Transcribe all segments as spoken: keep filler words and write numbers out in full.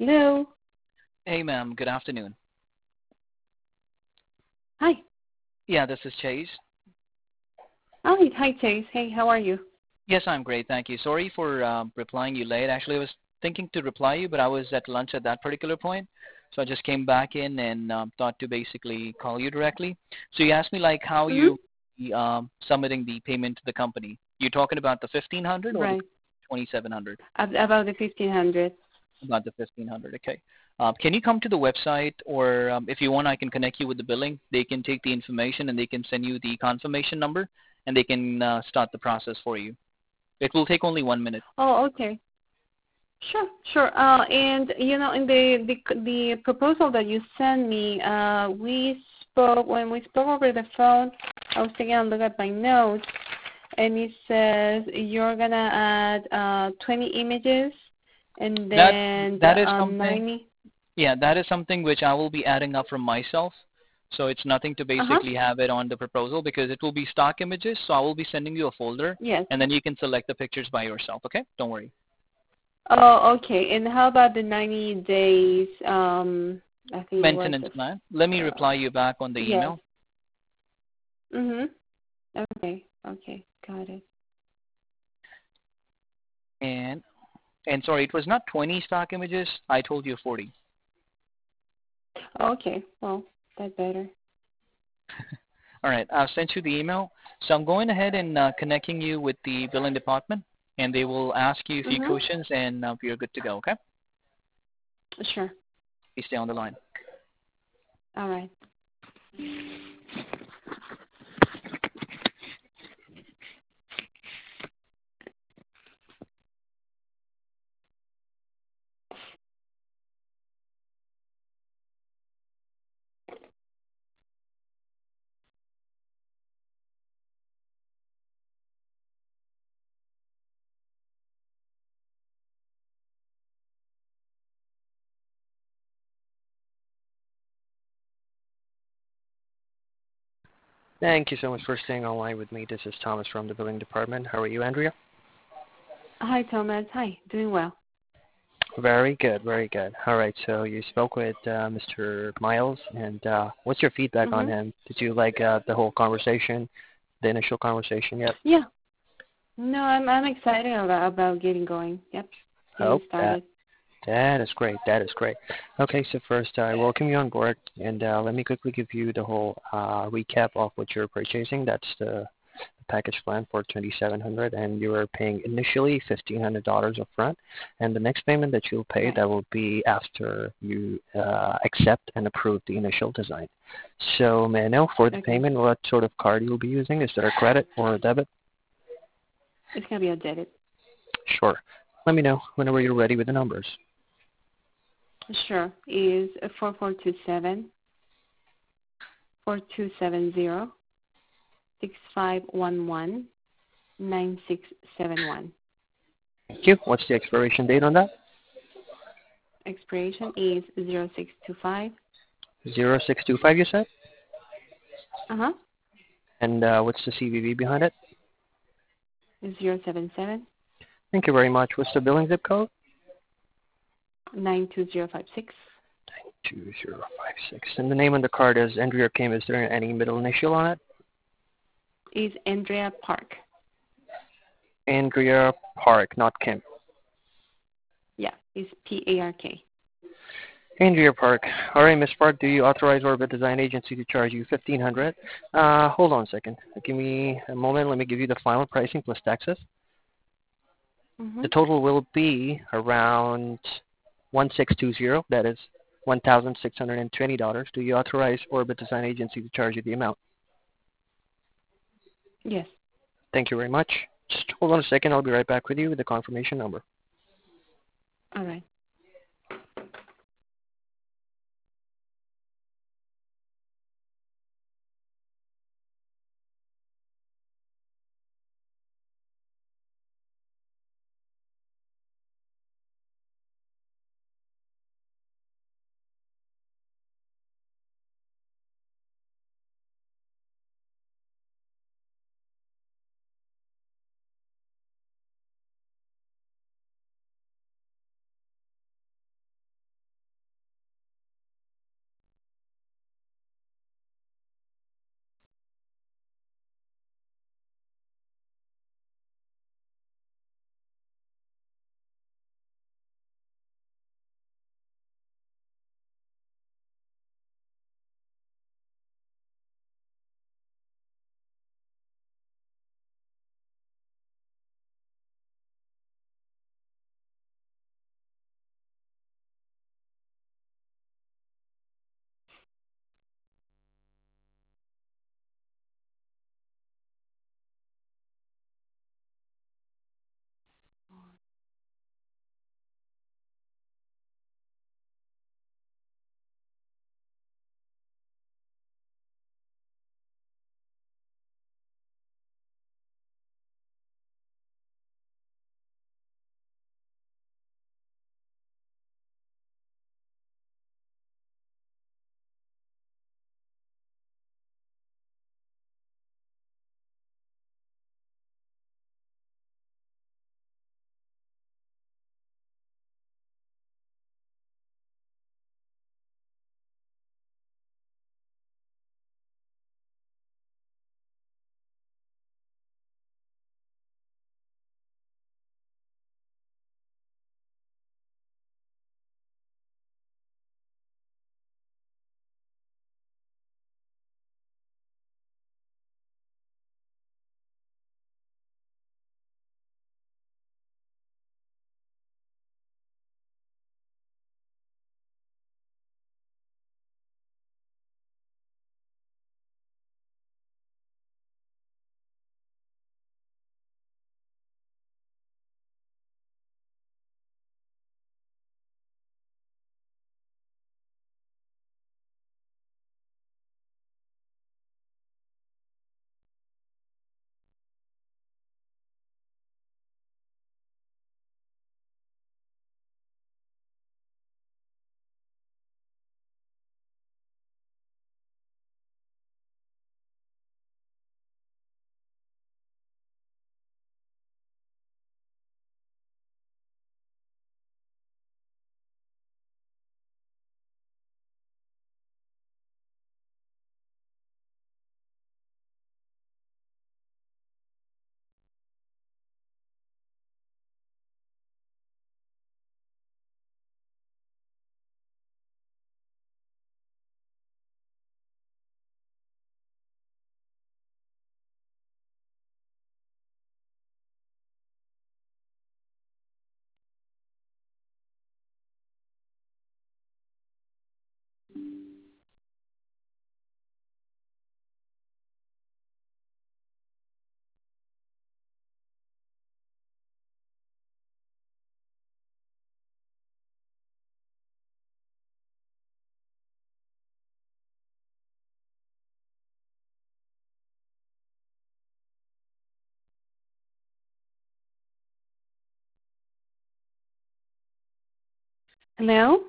Hello. Hey, ma'am. Good afternoon. Hi. Yeah, this is Chase. Hi, hi, Chase. Hey, how are you? Yes, I'm great. Thank you. Sorry for um, replying you late. Actually, I was thinking to reply you, but I was at lunch at that particular point. So I just came back in and um, thought to basically call you directly. So you asked me like how you Mm-hmm. um, submitting the payment to the company. You're talking about the fifteen hundred or the Right. twenty-seven hundred? Ab- About the fifteen hundred. About the fifteen hundred. Okay. Um, can you come to the website, or um, if you want, I can connect you with the billing. They can take the information and they can send you the confirmation number, and they can uh, start the process for you. It will take only one minute. Oh, okay. Sure, sure. Uh, and you know, in the the the proposal that you sent me, uh, we spoke when we spoke over the phone. I was taking a look at my notes, and it says you're gonna add uh twenty images, and That then that is uh, something. ninety. Yeah, that is something which I will be adding up from myself. So it's nothing to Uh huh. basically have it on the proposal because it will be stock images. So I will be sending you a folder, Yes. and then you can select the pictures by yourself. Okay? Don't worry. Oh, okay. And how about the ninety days? Um, I think it was Maintenance plan. Let a, me uh, reply you back on the yes. email. Mhm. Okay. Okay. Got it. And and sorry, it was not twenty stock images. I told you forty. Okay. Well, that's better. All right, I've sent you the email. So I'm going ahead and uh, connecting you with the billing department, and they will ask you a few Mhm. questions, and uh, you're good to go. Okay? Sure. Please stay on the line. All right. Thank you so much for staying online with me. This is Thomas from the billing department. How are you, Andrea? Hi, Thomas. Hi. Doing well. Very good, very good. All right, so you spoke with uh, mister Miles, and uh, what's your feedback on Mhm. him? Did you like uh, the whole conversation, the initial conversation yet? Yeah. No, I'm I'm excited about about getting going. Yep. Getting Oh, that started. that is great. That is great. Okay, so first I welcome you on board, and uh, let me quickly give you the whole uh, recap of what you're purchasing. That's the package plan for twenty-seven hundred dollars, and you are paying initially fifteen hundred dollars upfront, and the next payment that you'll pay, Right. that will be after you uh, accept and approve the initial design. So may I know, for the Okay. payment, what sort of card you'll be using? Is that a credit or a debit? It's gonna be a debit. Sure. Let me know whenever you're ready with the numbers. Sure. Is four four two seven four two seven zero six five one one nine six seven one. Thank you. What's the expiration date on that? Expiration is zero six two five. zero six two five, you said? Uh huh. And uh, what's the C V V behind it? Zero seven seven Thank you very much. What's the billing zip code? nine two zero five six. two zero five six. And the name on the card is Andrea Kim. Is there any middle initial on it? Is Andrea Park. Andrea Park, not Kim. Yeah, is P A R K. Andrea Park. All right, Miss Park, do you authorize Orbit Design Agency to charge you fifteen hundred dollars? Uh, hold on a second. Give me a moment. Let me give you the final pricing plus taxes. Mhm. The total will be around one six two zero. That is one thousand six hundred twenty dollars. Do you authorize Orbit Design Agency to charge you the amount? Yes. Thank you very much. Just hold on a second. I'll be right back with you with the confirmation number. All right. Hello?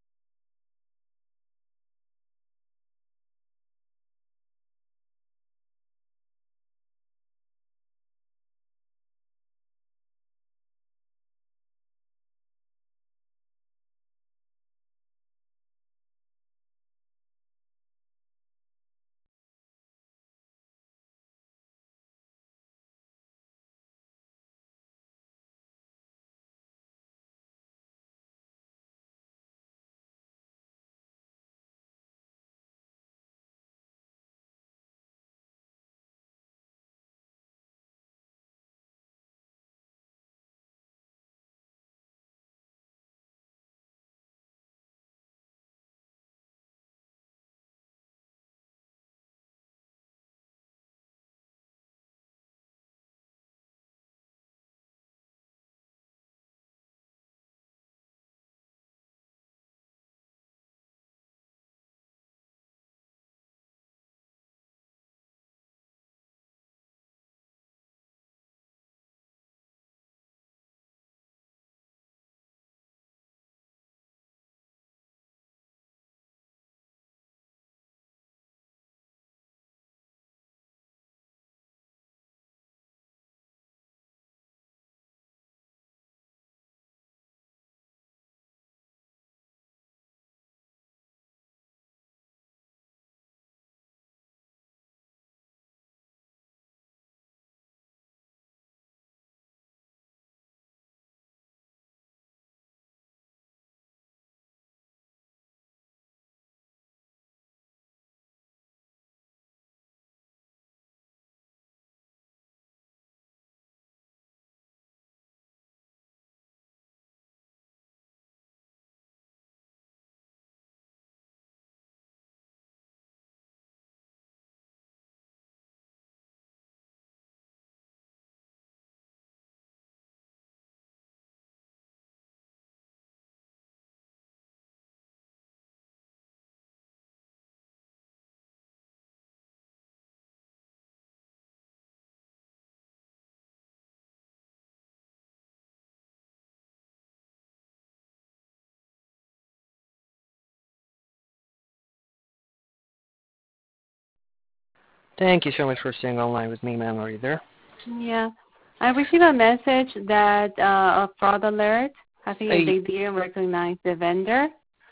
Thank you so much for staying online with me, ma'am. Are you there? Yeah. I received a message that uh, a fraud alert. I think Hey, they didn't recognize the vendor.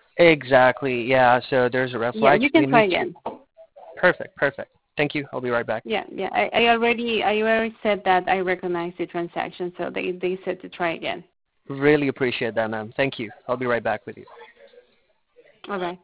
exactly. Yeah. So there's a red Yeah, flag. you We can try need to. again. Perfect. Perfect. Thank you. I'll be right back. Yeah, yeah. I, I already I already said that I recognize the transaction, so they they said to try again. Really appreciate that, ma'am. Thank you. I'll be right back with you. All right.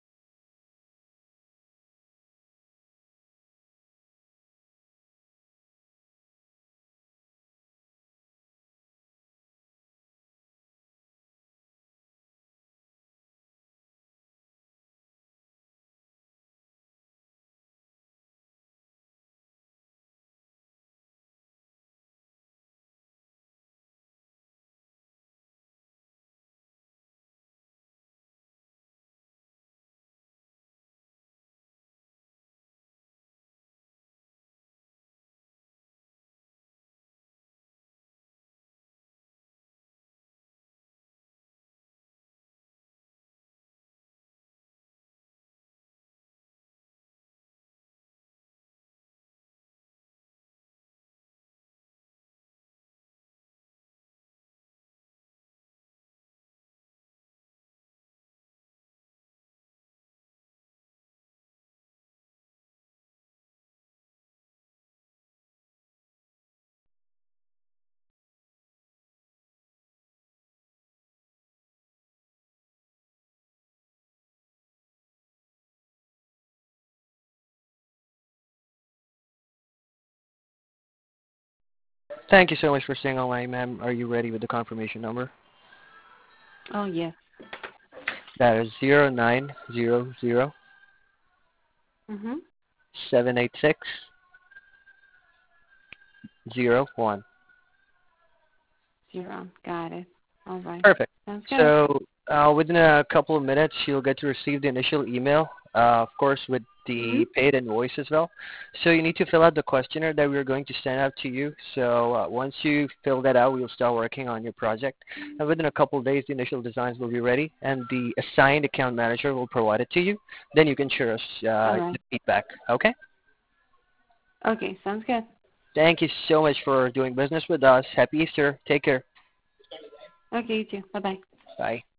Thank you so much for staying online, ma'am. Are you ready with the confirmation number? Oh yes. That is zero nine zero zero Mhm. seven eight six zero one. Zero. Got it. All right. Perfect. Sounds good. So uh, within a couple of minutes, you'll get to receive the initial email uh, of course, with the Mm-hmm. paid invoice as well. So you need to fill out the questionnaire that we're going to send out to you. So uh, once you fill that out, we'll start working on your project. And within a couple of days, the initial designs will be ready, and the assigned account manager will provide it to you. Then you can share us All uh, right. the feedback. Okay? Okay, sounds good. Thank you so much for doing business with us. Happy Easter. Take care. Okay, you too. Bye-bye. Bye.